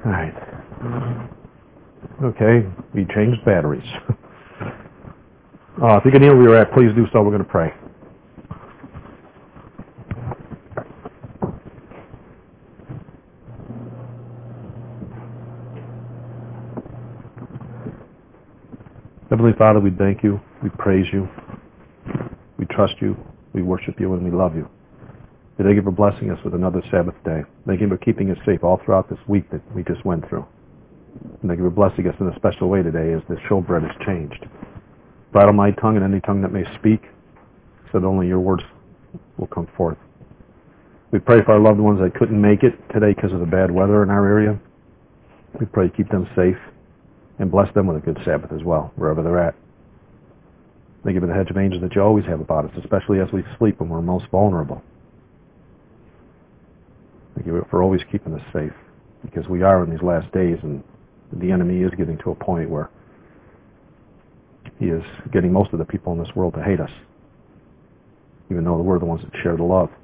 All right. Okay, we changed batteries. If you can kneel where you're at, please do so. We're going to pray. Heavenly Father, we thank you, we praise you, we trust you, we worship you, and we love you. We thank you for blessing us with another Sabbath day. Thank you for keeping us safe all throughout this week that we just went through. And thank you for blessing us in a special way today as the showbread has changed. Bridle my tongue and any tongue that may speak, so that only your words will come forth. We pray for our loved ones that couldn't make it today because of the bad weather in our area. We pray keep them safe and bless them with a good Sabbath as well, wherever they're at. Thank you for the hedge of angels that you always have about us, especially as we sleep when we're most vulnerable. Thank you for always keeping us safe, because we are in these last days, and the enemy is getting to a point where he is getting most of the people in this world to hate us, even though we're the ones that share the love.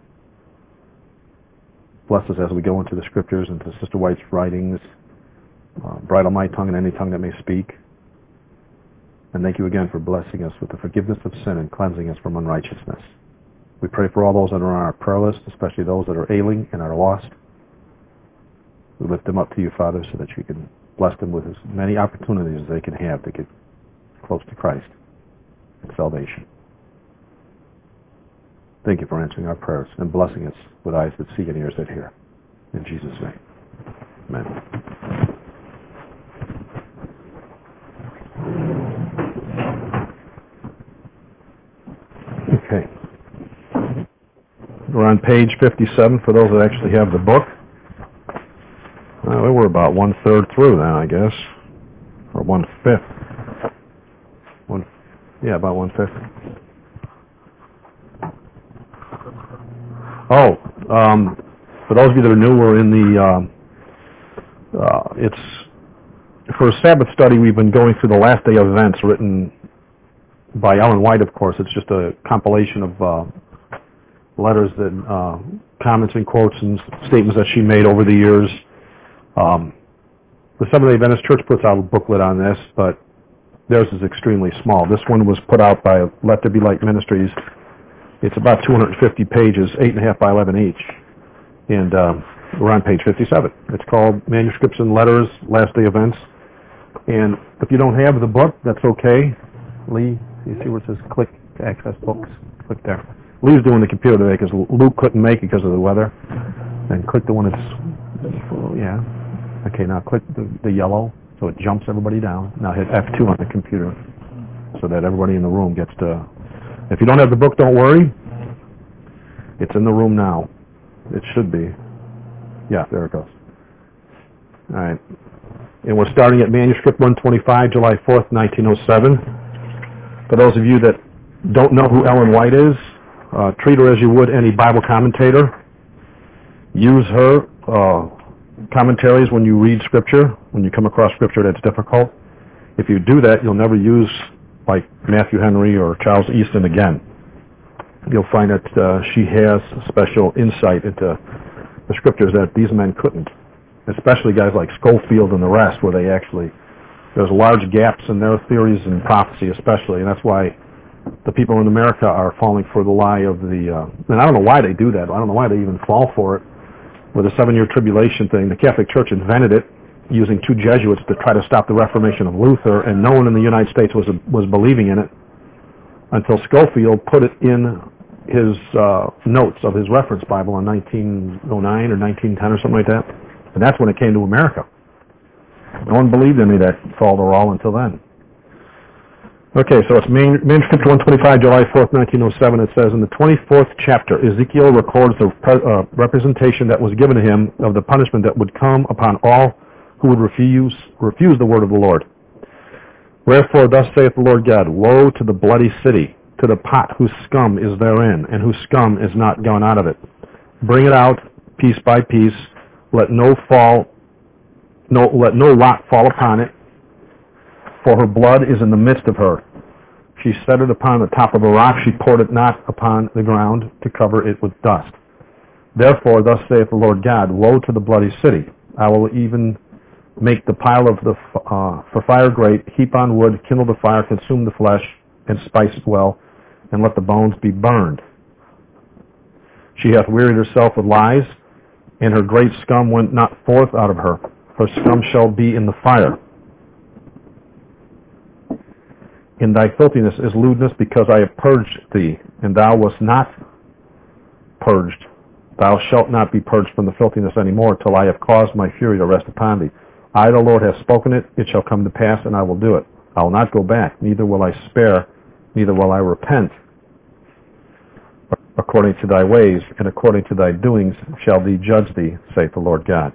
Bless us as we go into the scriptures, into Sister White's writings. Bridle my tongue and any tongue that may speak. And thank you again for blessing us with the forgiveness of sin and cleansing us from unrighteousness. We pray for all those that are on our prayer list, especially those that are ailing and are lost. We lift them up to you, Father, so that you can bless them with as many opportunities as they can have to get close to Christ and salvation. Thank you for answering our prayers and blessing us with eyes that see and ears that hear. In Jesus' name, amen. Okay. We're on page 57 for those that actually have the book. We're about 1/3 through then, I guess. Or 1/5. About 1/5. For those of you that are new, we're in the, for a Sabbath study, we've been going through the last day of events written by Ellen White, of course. It's just a compilation of letters that, comments and quotes and statements that she made over the years. The Seventh-day Adventist Church puts out a booklet on this, but theirs is extremely small. This one was put out by Let There Be Light Ministries. It's about 250 pages, 8.5 by 11 each. And we're on page 57. It's called Manuscripts and Letters, Last Day Events. And if you don't have the book, that's okay. Lee, you see where it says click to access books? Click there. Lee's doing the computer today because Luke couldn't make it because of the weather. And click the one that's, yeah. Okay, now click the yellow so it jumps everybody down. Now hit F2 on the computer so that everybody in the room gets to... If you don't have the book, don't worry. It's in the room now. It should be. Yeah, there it goes. All right. And we're starting at Manuscript 125, July 4th, 1907. For those of you that don't know who Ellen White is, treat her as you would any Bible commentator. Use her commentaries when you read Scripture, when you come across Scripture that's difficult. If you do that, you'll never use like Matthew Henry or Charles Easton again. You'll find that she has special insight into the Scriptures that these men couldn't, especially guys like Schofield and the rest, where they actually, there's large gaps in their theories and prophecy especially, and that's why the people in America are falling for the lie of the, and I don't know why they do that. I don't know why they even fall for it. With the 7-year tribulation thing, the Catholic Church invented it using 2 Jesuits to try to stop the Reformation of Luther, and no one in the United States was believing in it until Schofield put it in his notes of his reference Bible in 1909 or 1910 or something like that, and that's when it came to America. No one believed any of that fall-to-all until then. Okay, so it's Manuscript 125, July 4th, 1907. It says, in the 24th chapter, Ezekiel records the representation that was given to him of the punishment that would come upon all who would refuse the word of the Lord. Wherefore, thus saith the Lord God, woe to the bloody city, to the pot whose scum is therein, and whose scum is not gone out of it. Bring it out piece by piece. Let no lot fall upon it. For her blood is in the midst of her. She set it upon the top of a rock. She poured it not upon the ground to cover it with dust. Therefore, thus saith the Lord God, woe to the bloody city. I will even Make the pile of the for fire great, heap on wood, kindle the fire, consume the flesh, and spice it well, and let the bones be burned. She hath wearied herself with lies, and her great scum went not forth out of her. Her scum shall be in the fire. In thy filthiness is lewdness, because I have purged thee, and thou wast not purged. Thou shalt not be purged from the filthiness any more, till I have caused my fury to rest upon thee. I, the Lord, have spoken it, it shall come to pass, and I will do it. I will not go back, neither will I spare, neither will I repent. According to thy ways, and according to thy doings, shall thee judge thee, saith the Lord God.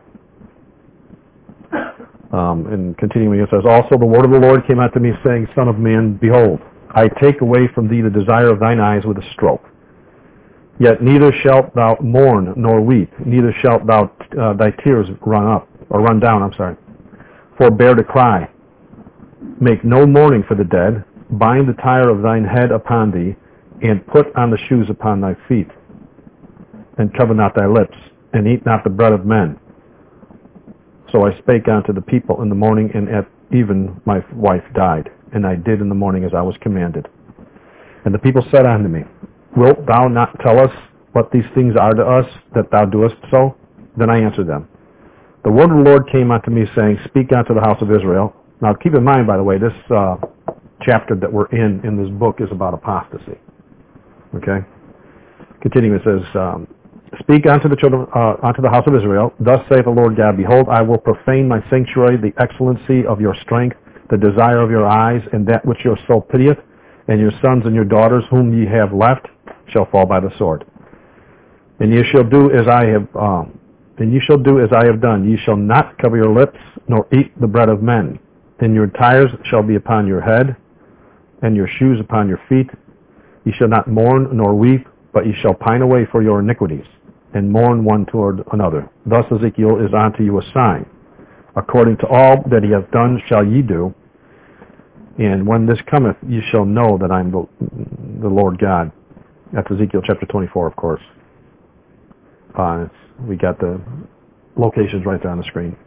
And continuing, it says, Also the word of the Lord came unto me, saying, Son of man, behold, I take away from thee the desire of thine eyes with a stroke. Yet neither shalt thou mourn nor weep, neither shalt thou thy tears run down. Forbear to cry. Make no mourning for the dead. Bind the tire of thine head upon thee, and put on the shoes upon thy feet. And cover not thy lips, and eat not the bread of men. So I spake unto the people in the morning, and at even my wife died. And I did in the morning as I was commanded. And the people said unto me, Wilt thou not tell us what these things are to us, that thou doest so? Then I answered them, The word of the Lord came unto me, saying, Speak unto the house of Israel. Now keep in mind, by the way, this chapter that we're in this book is about apostasy. Okay? Continuing, it says, Speak unto the children, unto the house of Israel. Thus saith the Lord God, Behold, I will profane my sanctuary, the excellency of your strength, the desire of your eyes, and that which your soul pitieth, and your sons and your daughters, whom ye have left, shall fall by the sword. And ye shall do as I have, done. Ye shall not cover your lips, nor eat the bread of men. And your tires shall be upon your head, and your shoes upon your feet. Ye shall not mourn nor weep, but ye shall pine away for your iniquities, and mourn one toward another. Thus Ezekiel is unto you a sign. According to all that he hath done shall ye do, and when this cometh, ye shall know that I am the Lord God. That's Ezekiel chapter 24, of course. We got the locations right there on the screen.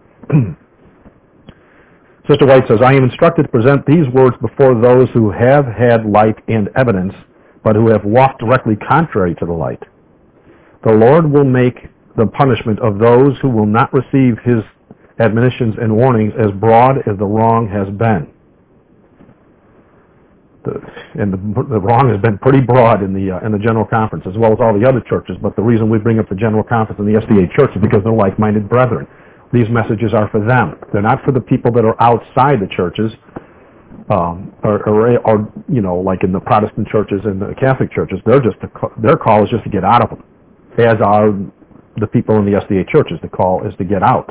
Sister White says, I am instructed to present these words before those who have had light and evidence, but who have walked directly contrary to the light. The Lord will make the punishment of those who will not receive his admonitions and warnings as broad as the wrong has been. The wrong has been pretty broad in the General Conference, as well as all the other churches, but the reason we bring up the General Conference and the SDA Church is because they're like-minded brethren. These messages are for them. They're not for the people that are outside the churches, or like in the Protestant churches and the Catholic churches. Their call is just to get out of them, as are the people in the SDA churches. The call is to get out.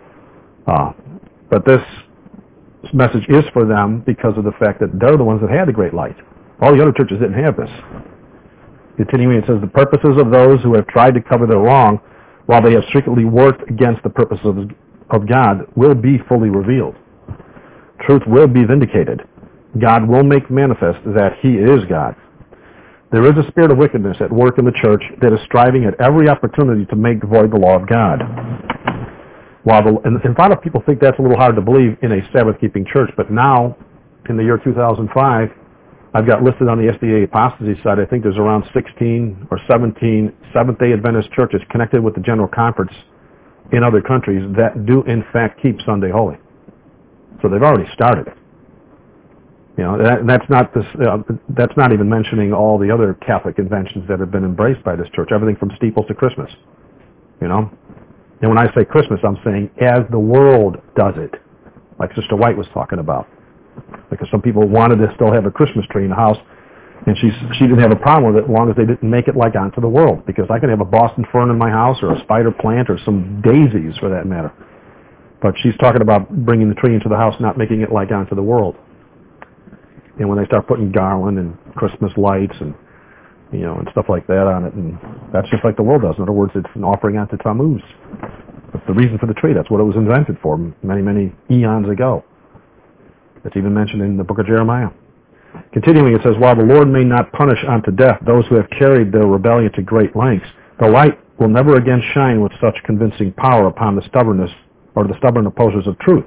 But this message is for them because of the fact that they're the ones that had the great light. All the other churches didn't have this. Continuing, it says, the purposes of those who have tried to cover their wrong, while they have strictly worked against the purposes of God, will be fully revealed. Truth will be vindicated. God will make manifest that he is God. There is a spirit of wickedness at work in the church that is striving at every opportunity to make void the law of God. And a lot of people think that's a little hard to believe in a Sabbath-keeping church, but now, in the year 2005, I've got listed on the SDA apostasy site, I think there's around 16 or 17 Seventh-day Adventist churches connected with the General Conference in other countries that do, in fact, keep Sunday holy. So they've already started it. That's not even mentioning all the other Catholic conventions that have been embraced by this church, everything from steeples to Christmas. And when I say Christmas, I'm saying as the world does it, like Sister White was talking about. Because some people wanted to still have a Christmas tree in the house, and she didn't have a problem with it as long as they didn't make it like onto the world. Because I could have a Boston fern in my house, or a spider plant, or some daisies for that matter. But she's talking about bringing the tree into the house, not making it like onto the world. And when they start putting garland and Christmas lights and stuff like that on it, and that's just like the world does. In other words, it's an offering unto Tammuz. That's the reason for the tree. That's what it was invented for many, many eons ago. It's even mentioned in the book of Jeremiah. Continuing, it says, While the Lord may not punish unto death those who have carried their rebellion to great lengths, the light will never again shine with such convincing power upon the stubbornness or the stubborn opposers of truth.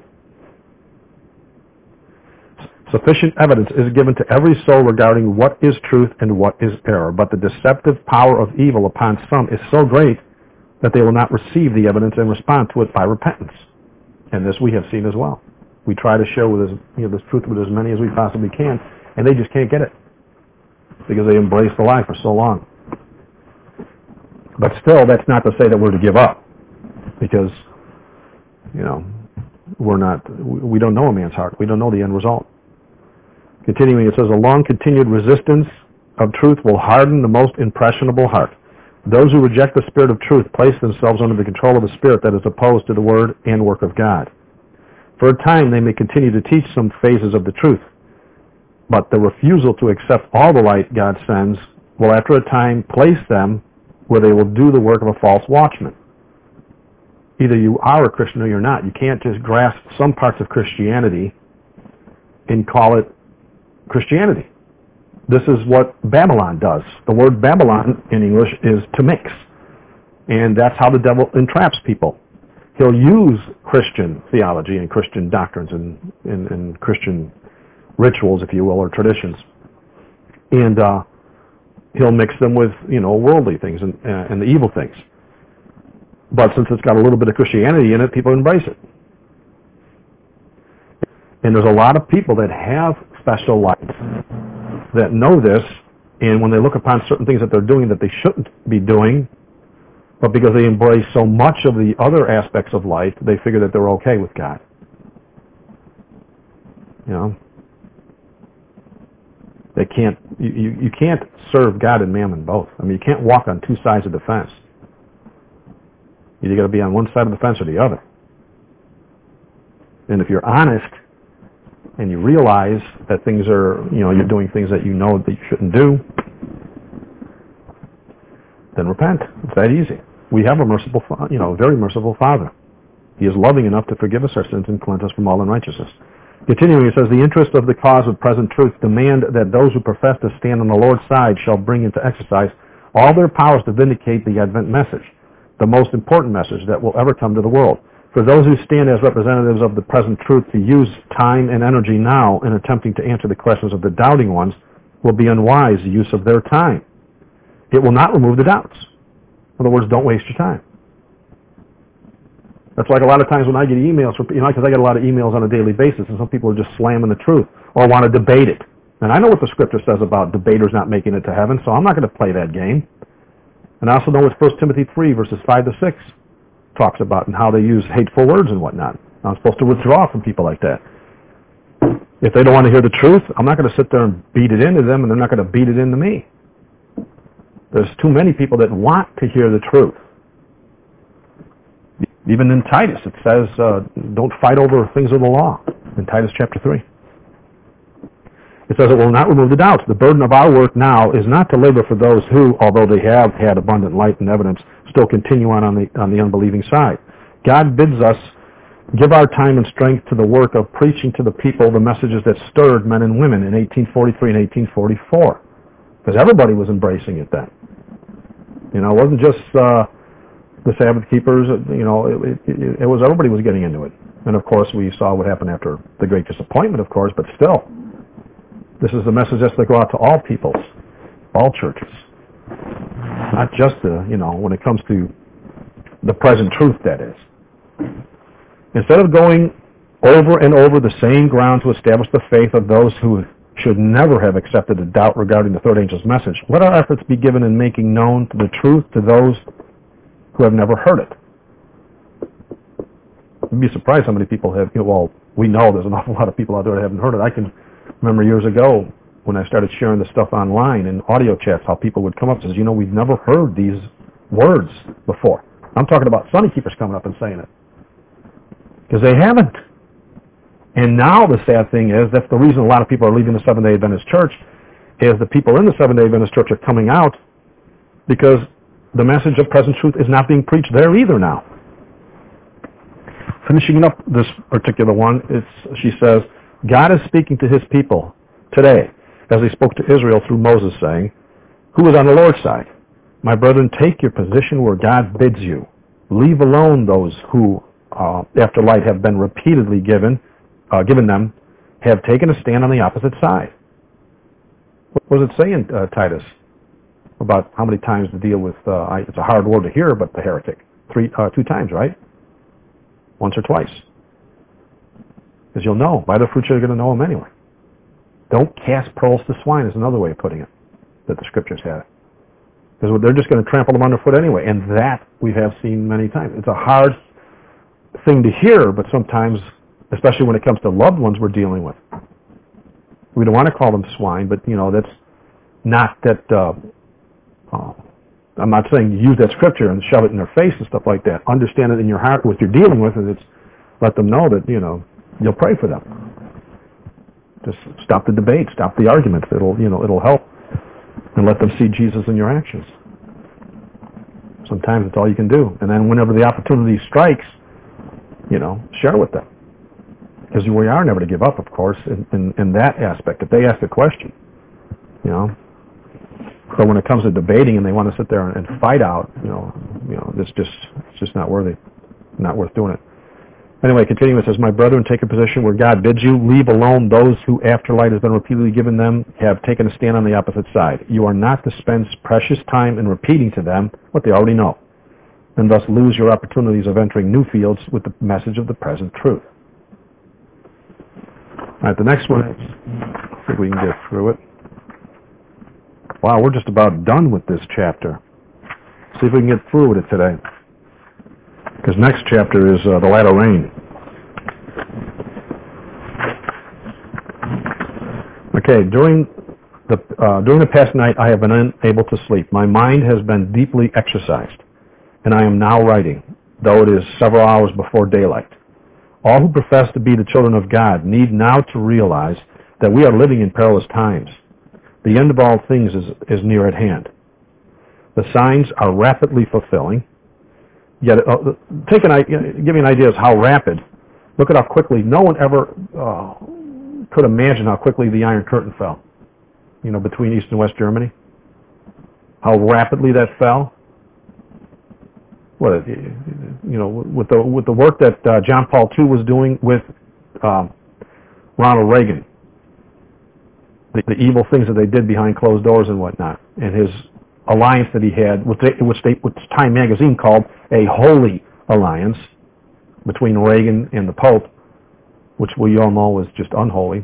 Sufficient evidence is given to every soul regarding what is truth and what is error, but the deceptive power of evil upon some is so great that they will not receive the evidence and respond to it by repentance. And this we have seen as well. We try to show this truth with as many as we possibly can, and they just can't get it because they embraced the lie for so long. But still, that's not to say that we're to give up, because we don't know a man's heart. We don't know the end result. Continuing, it says, a long continued resistance of truth will harden the most impressionable heart. Those who reject the spirit of truth place themselves under the control of the spirit that is opposed to the word and work of God. For a time, they may continue to teach some phases of the truth, but the refusal to accept all the light God sends will after a time place them where they will do the work of a false watchman. Either you are a Christian or you're not. You can't just grasp some parts of Christianity and call it Christianity. This is what Babylon does. The word Babylon in English is to mix. And that's how the devil entraps people. He'll use Christian theology and Christian doctrines and Christian rituals, if you will, or traditions. And he'll mix them with, worldly things and the evil things. But since it's got a little bit of Christianity in it, people embrace it. And there's a lot of people that have special light that know this, and when they look upon certain things that they're doing that they shouldn't be doing, but because they embrace so much of the other aspects of light, they figure that they're okay with God. They can't. You can't serve God and mammon both. I mean, you can't walk on two sides of the fence. You got to be on one side of the fence or the other. And if you're honest and you realize that things are, you're doing things that you know that you shouldn't do, then repent. It's that easy. We have a merciful, very merciful Father. He is loving enough to forgive us our sins and cleanse us from all unrighteousness. Continuing, it says, the interest of the cause of present truth demand that those who profess to stand on the Lord's side shall bring into exercise all their powers to vindicate the Advent message, the most important message that will ever come to the world. For those who stand as representatives of the present truth to use time and energy now in attempting to answer the questions of the doubting ones will be unwise use of their time. It will not remove the doubts. In other words, don't waste your time. That's like a lot of times when I get emails from, because I get a lot of emails on a daily basis, and some people are just slamming the truth or want to debate it. And I know what the Scripture says about debaters not making it to heaven, so I'm not going to play that game. And I also know what 1 Timothy 3, verses 5 to 6 talks about and how they use hateful words and whatnot. I'm supposed to withdraw from people like that. If they don't want to hear the truth, I'm not going to sit there and beat it into them, and they're not going to beat it into me. There's too many people that want to hear the truth. Even in Titus, it says, don't fight over things of the law, in Titus chapter 3. It says it will not remove the doubts. The burden of our work now is not to labor for those who, although they have had abundant light and evidence, still continue on the unbelieving side. God bids us give our time and strength to the work of preaching to the people the messages that stirred men and women in 1843 and 1844. Because everybody was embracing it then. It wasn't just the Sabbath keepers. It was everybody was getting into it. And of course, we saw what happened after the Great Disappointment, of course, but still. This is the message that's to go out to all peoples, all churches. Not just when it comes to the present truth, that is. Instead of going over and over the same ground to establish the faith of those who should never have accepted a doubt regarding the third angel's message, let our efforts be given in making known the truth to those who have never heard it. You'd be surprised how many people have, we know there's an awful lot of people out there that haven't heard it. I can remember years ago when I started sharing this stuff online in audio chats, how people would come up and say, we've never heard these words before. I'm talking about Sunday keepers coming up and saying it. Because they haven't. And now the sad thing is, that's the reason a lot of people are leaving the Seventh-day Adventist Church, is the people in the Seventh-day Adventist Church are coming out because the message of present truth is not being preached there either now. Finishing up this particular one, she says, God is speaking to his people today, as he spoke to Israel through Moses, saying, who is on the Lord's side? My brethren, take your position where God bids you. Leave alone those who after light have been repeatedly given them, have taken a stand on the opposite side. What does it say in Titus about how many times to deal with, it's a hard word to hear, but the heretic? 2 times, right? Once or twice. Because you'll know. By their fruits you're going to know them anyway. Don't cast pearls to swine is another way of putting it, that the scriptures have. Because they're just going to trample them underfoot anyway. And that we have seen many times. It's a hard thing to hear, but sometimes, especially when it comes to loved ones we're dealing with. We don't want to call them swine, but, that's not that, I'm not saying use that scripture and shove it in their face and stuff like that. Understand it in your heart, what you're dealing with, and it's let them know that, you'll pray for them. Just stop the debate, stop the arguments. It'll help. And let them see Jesus in your actions. Sometimes it's all you can do. And then whenever the opportunity strikes, share with them. Because we are never to give up, of course, in that aspect. If they ask a question, But when it comes to debating and they want to sit there and fight out, it's just not worth doing it. Anyway, continuing, it says, "My brethren, take a position where God bids you. Leave alone those who, after light has been repeatedly given them, have taken a stand on the opposite side. You are not to spend precious time in repeating to them what they already know, and thus lose your opportunities of entering new fields with the message of the present truth." All right, the next one, let's see if we can get through it. Wow, we're just about done with this chapter. See if we can get through with it today. Because next chapter is the latter rain. Okay, during the past night I have been unable to sleep. My mind has been deeply exercised, and I am now writing, though it is several hours before daylight. All who profess to be the children of God need now to realize that we are living in perilous times. The end of all things is near at hand. The signs are rapidly fulfilling. Yet, give you an idea of how rapid. Look at how quickly. No one ever could imagine how quickly the Iron Curtain fell. Between East and West Germany. How rapidly that fell. With the work that John Paul II was doing with Ronald Reagan, the evil things that they did behind closed doors and whatnot, and his alliance that he had, which Time magazine called a holy alliance between Reagan and the Pope, which we all know was just unholy.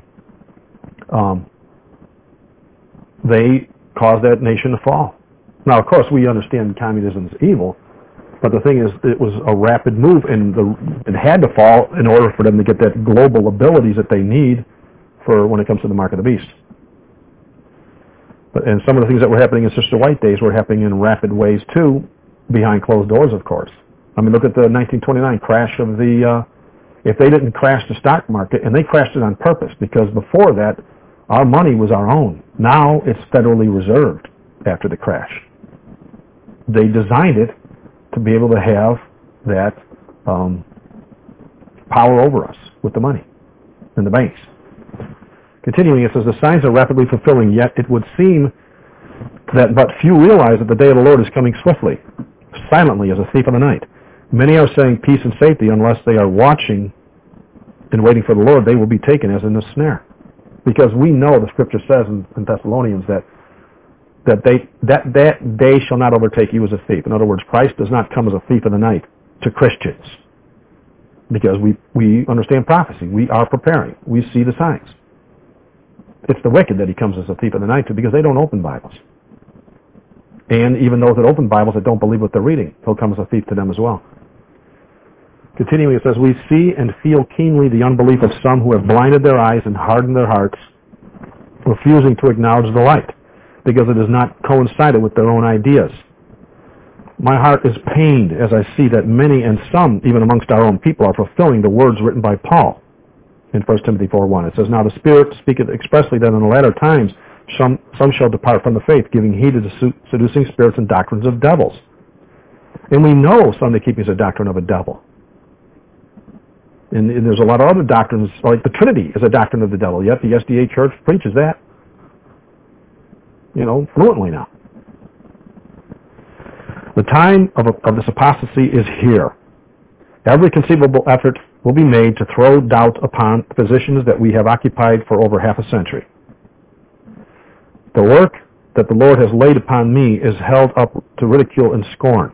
They caused that nation to fall. Now, of course, we understand communism is evil, but the thing is, it was a rapid move, and it had to fall in order for them to get that global abilities that they need for when it comes to the mark of the beast. And some of the things that were happening in Sister White days were happening in rapid ways, too, behind closed doors, of course. I mean, look at the 1929 crash of if they didn't crash the stock market, and they crashed it on purpose, because before that, our money was our own. Now it's federally reserved after the crash. They designed it to be able to have that power over us with the money in the banks. Continuing, it says, "The signs are rapidly fulfilling, yet it would seem that but few realize that the day of the Lord is coming swiftly, silently as a thief in the night. Many are saying peace and safety unless they are watching and waiting for the Lord. They will be taken as in a snare." Because we know the Scripture says in Thessalonians that day shall not overtake you as a thief. In other words, Christ does not come as a thief in the night to Christians. Because we understand prophecy. We are preparing. We see the signs. It's the wicked that he comes as a thief in the night to, because they don't open Bibles. And even those that open Bibles that don't believe what they're reading, he'll come as a thief to them as well. Continuing, it says, "We see and feel keenly the unbelief of some who have blinded their eyes and hardened their hearts, refusing to acknowledge the light, because it has not coincided with their own ideas. My heart is pained as I see that many, and some even amongst our own people, are fulfilling the words written by Paul in 1 Timothy 4:1. It says, "Now the Spirit speaketh expressly that in the latter times some shall depart from the faith, giving heed to the seducing spirits and doctrines of devils." And we know Sunday keeping is a doctrine of a devil. And there's a lot of other doctrines, like the Trinity is a doctrine of the devil, yet the SDA Church preaches that, fluently now. The time of this apostasy is here, Every conceivable effort will be made to throw doubt upon the positions that we have occupied for over half a century. The work that the Lord has laid upon me is held up to ridicule and scorn.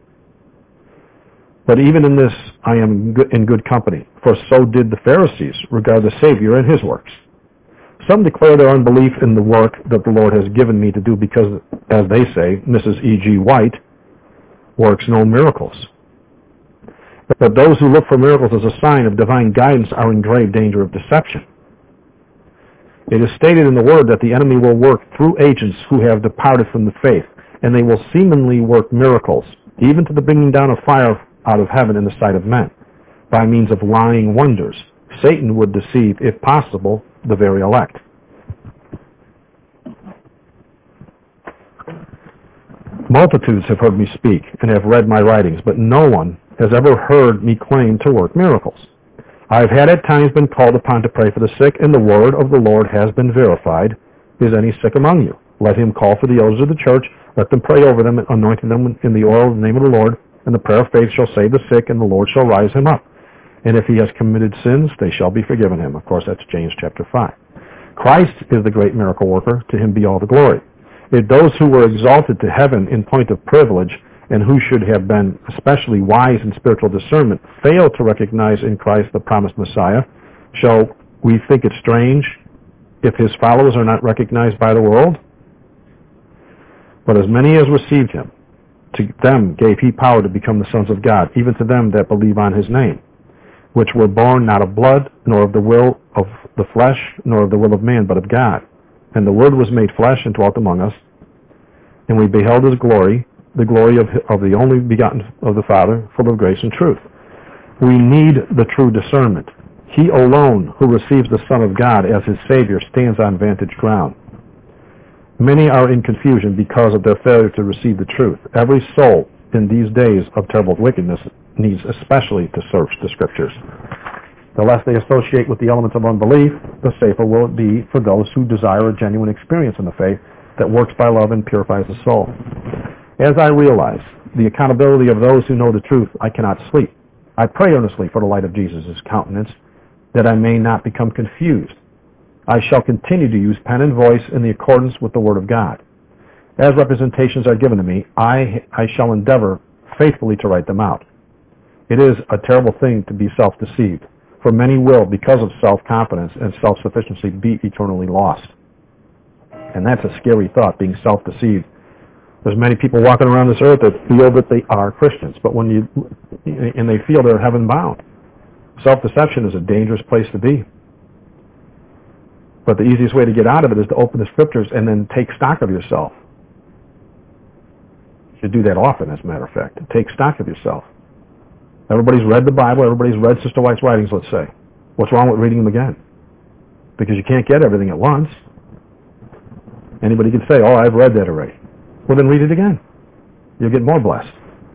But even in this I am in good company, for so did the Pharisees regard the Savior and his works. Some declare their unbelief in the work that the Lord has given me to do because, as they say, Mrs. E.G. White works no miracles. But those who look for miracles as a sign of divine guidance are in grave danger of deception. It is stated in the Word that the enemy will work through agents who have departed from the faith, and they will seemingly work miracles, even to the bringing down of fire out of heaven in the sight of men, by means of lying wonders. Satan would deceive, if possible, the very elect. Multitudes have heard me speak and have read my writings, but no one has ever heard me claim to work miracles. I have had at times been called upon to pray for the sick, and the word of the Lord has been verified. Is any sick among you? Let him call for the elders of the church, let them pray over them, anointing them in the oil of the name of the Lord, and the prayer of faith shall save the sick, and the Lord shall rise him up. And if he has committed sins, they shall be forgiven him. Of course, that's James chapter 5. Christ is the great miracle worker. To him be all the glory. If those who were exalted to heaven in point of privilege, and who should have been especially wise in spiritual discernment, fail to recognize in Christ the promised Messiah, shall we think it strange if his followers are not recognized by the world? But as many as received him, to them gave he power to become the sons of God, even to them that believe on his name, which were born not of blood, nor of the will of the flesh, nor of the will of man, but of God. And the Word was made flesh and dwelt among us, and we beheld his glory, the glory of the only begotten of the Father, full of grace and truth. We need the true discernment. He alone who receives the Son of God as his Savior stands on vantage ground. Many are in confusion because of their failure to receive the truth. Every soul in these days of terrible wickedness needs especially to search the Scriptures. The less they associate with the elements of unbelief, the safer will it be for those who desire a genuine experience in the faith that works by love and purifies the soul. As I realize the accountability of those who know the truth, I cannot sleep. I pray earnestly for the light of Jesus' countenance, that I may not become confused. I shall continue to use pen and voice in the accordance with the Word of God. As representations are given to me, I shall endeavor faithfully to write them out. It is a terrible thing to be self-deceived, for many will, because of self-confidence and self-sufficiency, be eternally lost. And that's a scary thought, being self-deceived. There's many people walking around this earth that feel that they are Christians, but and they feel they're heaven-bound. Self-deception is a dangerous place to be. But the easiest way to get out of it is to open the Scriptures and then take stock of yourself. You should do that often, as a matter of fact. Take stock of yourself. Everybody's read the Bible. Everybody's read Sister White's writings, let's say. What's wrong with reading them again? Because you can't get everything at once. Anybody can say, oh, I've read that already. Well, then read it again. You'll get more blessed.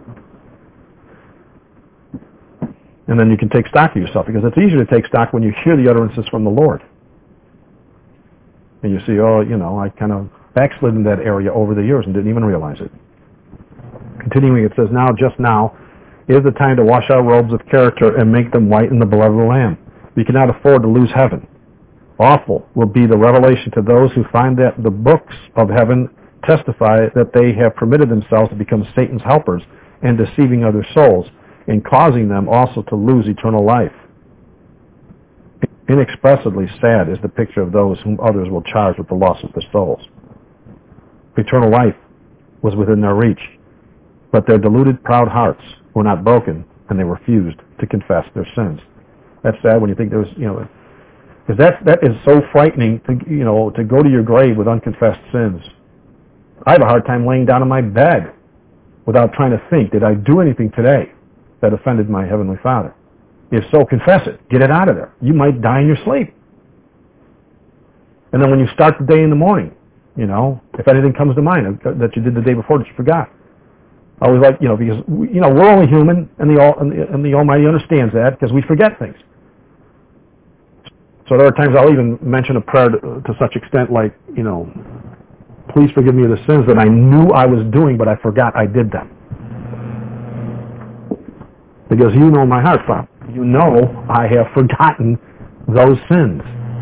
And then you can take stock of yourself, because it's easier to take stock when you hear the utterances from the Lord. And you see, oh, I kind of backslid in that area over the years and didn't even realize it. Continuing, it says, now, just now, is the time to wash our robes of character and make them white in the blood of the Lamb. We cannot afford to lose heaven. Awful will be the revelation to those who find that the books of heaven testify that they have permitted themselves to become Satan's helpers and deceiving other souls, and causing them also to lose eternal life. Inexpressibly sad is the picture of those whom others will charge with the loss of their souls. Eternal life was within their reach, but their deluded, proud hearts were not broken, and they refused to confess their sins. That's sad when you think there's, because that is so frightening to go to your grave with unconfessed sins. I have a hard time laying down in my bed without trying to think, did I do anything today that offended my Heavenly Father? If so, confess it. Get it out of there. You might die in your sleep. And then when you start the day in the morning, if anything comes to mind that you did the day before that you forgot. I always like, because, we're only human, and the Almighty understands that, because we forget things. So there are times I'll even mention a prayer to such extent like, please forgive me of the sins that I knew I was doing, but I forgot I did them. Because you know my heart, Father. You know I have forgotten those sins.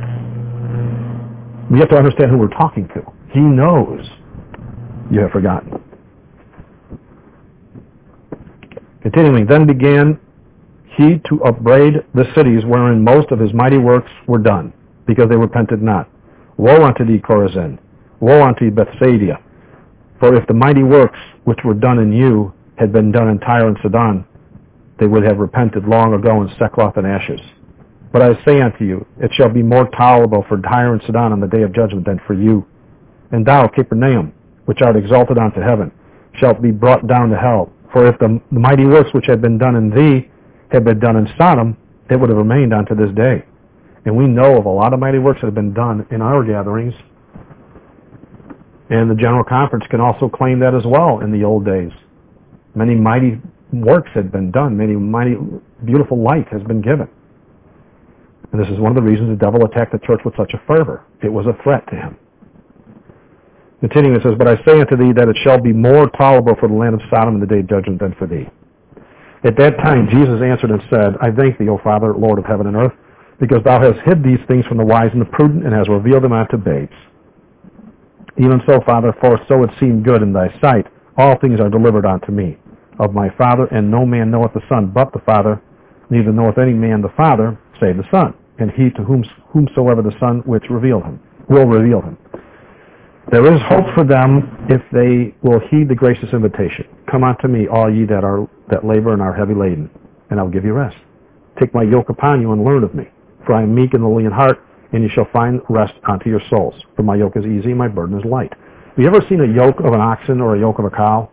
We have to understand who we're talking to. He knows you have forgotten. Continuing, then began he to upbraid the cities wherein most of his mighty works were done, because they repented not. Woe unto thee, Chorazin! Woe unto thee, Bethsaida! For if the mighty works which were done in you had been done in Tyre and Sidon, they would have repented long ago in sackcloth and ashes. But I say unto you, it shall be more tolerable for Tyre and Sidon on the day of judgment than for you. And thou, Capernaum, which art exalted unto heaven, shalt be brought down to hell. For if the mighty works which had been done in thee had been done in Sodom, it would have remained unto this day. And we know of a lot of mighty works that have been done in our gatherings. And the General Conference can also claim that as well in the old days. Many mighty works had been done. Many mighty, beautiful light has been given. And this is one of the reasons the devil attacked the church with such a fervor. It was a threat to him. Continuing, it says, But I say unto thee that it shall be more tolerable for the land of Sodom in the day of judgment than for thee. At that time Jesus answered and said, I thank thee, O Father, Lord of heaven and earth, because thou hast hid these things from the wise and the prudent, and hast revealed them unto babes. Even so, Father, for so it seemed good in thy sight, all things are delivered unto me of my Father, and no man knoweth the Son but the Father, neither knoweth any man the Father, save the Son, and he to whomsoever the Son which revealed him, will reveal him. There is hope for them if they will heed the gracious invitation. Come unto me, all ye that labor and are heavy laden, and I will give you rest. Take my yoke upon you and learn of me, for I am meek and lowly in heart, and you shall find rest unto your souls. For my yoke is easy, and my burden is light. Have you ever seen a yoke of an oxen or a yoke of a cow?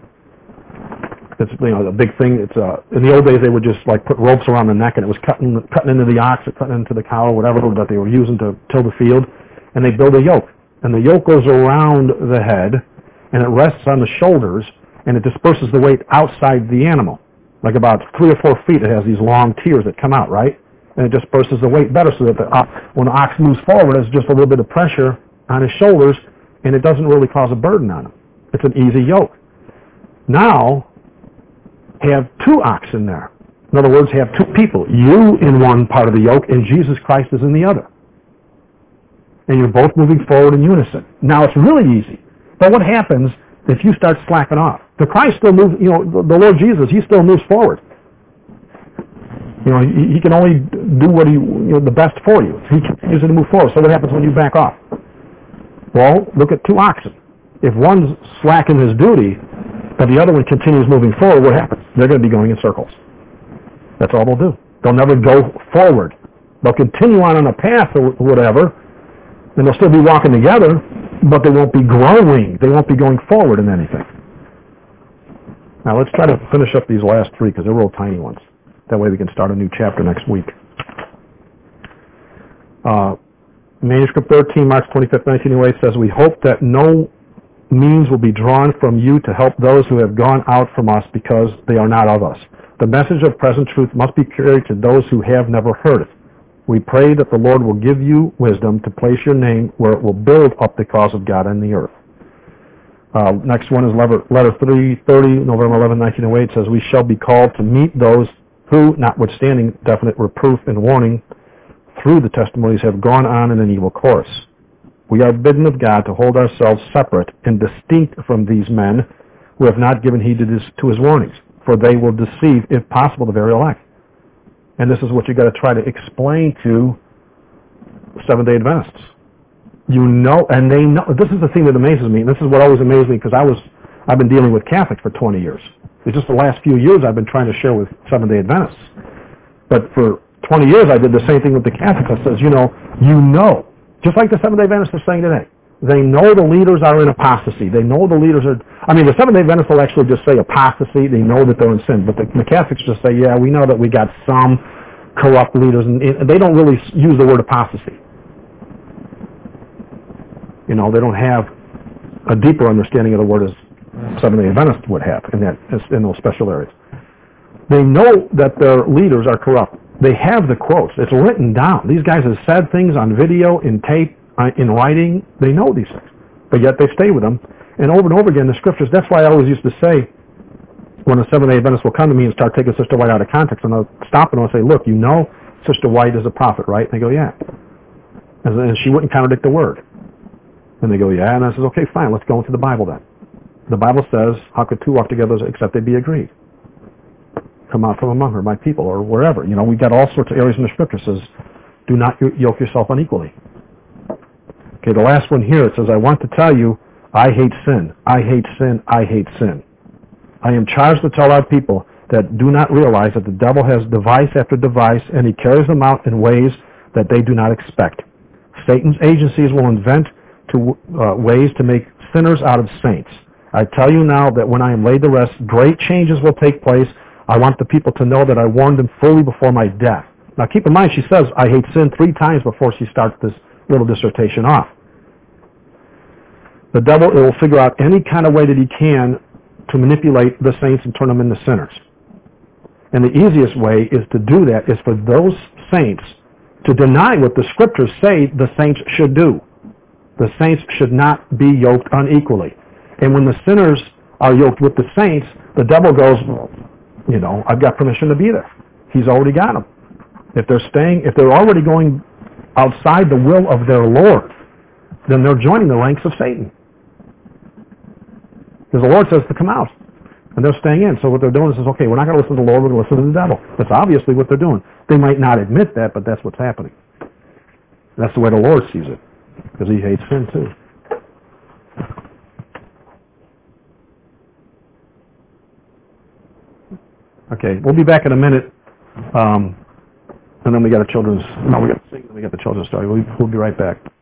It's a big thing. It's in the old days they would just like put ropes around the neck, and it was cutting into the ox or cutting into the cow or whatever that they were using to till the field, and they build a yoke. And the yoke goes around the head, and it rests on the shoulders, and it disperses the weight outside the animal. Like about 3 or 4 feet, it has these long tiers that come out, right? And it disperses the weight better so that when the ox moves forward, there's just a little bit of pressure on his shoulders, and it doesn't really cause a burden on him. It's an easy yoke. Now, have 2 oxen there. In other words, have 2 people. You in one part of the yoke, and Jesus Christ is in the other. And you're both moving forward in unison. Now, it's really easy. But what happens if you start slacking off? The Christ still moves, the Lord Jesus, he still moves forward. He can only do what the best for you. He continues to move forward. So what happens when you back off? Well, look at 2 oxen. If one's slacking his duty, but the other one continues moving forward, what happens? They're going to be going in circles. That's all they'll do. They'll never go forward. They'll continue on a path or whatever, and they'll still be walking together, but they won't be growing. They won't be going forward in anything. Now let's try to finish up these last 3 because they're real tiny ones. That way we can start a new chapter next week. Manuscript 13, March 25th, 1908 says, We hope that no means will be drawn from you to help those who have gone out from us because they are not of us. The message of present truth must be carried to those who have never heard it. We pray that the Lord will give you wisdom to place your name where it will build up the cause of God in the earth. Next one is letter 330, November 11, 1908, says, We shall be called to meet those who, notwithstanding definite reproof and warning, through the testimonies have gone on in an evil course. We are bidden of God to hold ourselves separate and distinct from these men who have not given heed to his warnings, for they will deceive, if possible, the very elect. And this is what you got to try to explain to Seventh-day Adventists. And they know. This is the thing that amazes me. And this is what always amazes me because I've been dealing with Catholics for 20 years. It's just the last few years I've been trying to share with Seventh-day Adventists. But for 20 years I did the same thing with the Catholics. I says, just like the Seventh-day Adventists are saying today. They know the leaders are in apostasy. They know the leaders are... the Seventh-day Adventists will actually just say apostasy. They know that they're in sin. But the Catholics just say, yeah, we know that we got some corrupt leaders. And they don't really use the word apostasy. They don't have a deeper understanding of the word as Seventh-day Adventists would have in those special areas. They know that their leaders are corrupt. They have the quotes. It's written down. These guys have said things on video, in tape, in writing. They know these things. But yet they stay with them. And over again, the scriptures, that's why I always used to say, when a Seventh-day Adventist will come to me and start taking Sister White out of context, and I'll stop and I'll say, look, you know Sister White is a prophet, right? And they go, yeah. And she wouldn't contradict the word. And they go, yeah. And I says, okay, fine, let's go into the Bible then. The Bible says, how could two walk together except they be agreed? Come out from among her, my people, or wherever. You know, we've got all sorts of areas in the Scripture says, do not yoke yourself unequally. Okay, the last one here, it says, I want to tell you, I hate sin. I hate sin. I hate sin. I am charged to tell our people that do not realize that the devil has device after device, and he carries them out in ways that they do not expect. Satan's agencies will invent ways to make sinners out of saints. I tell you now that when I am laid to rest, great changes will take place. I want the people to know that I warned them fully before my death. Now keep in mind, she says, I hate sin 3 times before she starts this little dissertation off. The devil will figure out any kind of way that he can to manipulate the saints and turn them into sinners. And the easiest way is to do that is for those saints to deny what the Scriptures say the saints should do. The saints should not be yoked unequally. And when the sinners are yoked with the saints, the devil goes, you know, I've got permission to be there. He's already got them. If they're already going outside the will of their Lord, then they're joining the ranks of Satan. Because the Lord says to come out. And they're staying in. So what they're doing is, okay, we're not going to listen to the Lord, we're going to listen to the devil. That's obviously what they're doing. They might not admit that, but that's what's happening. That's the way the Lord sees it. Because he hates sin too. Okay, we'll be back in a minute. And then we got we got to sing, and we got the children's story. We'll be right back.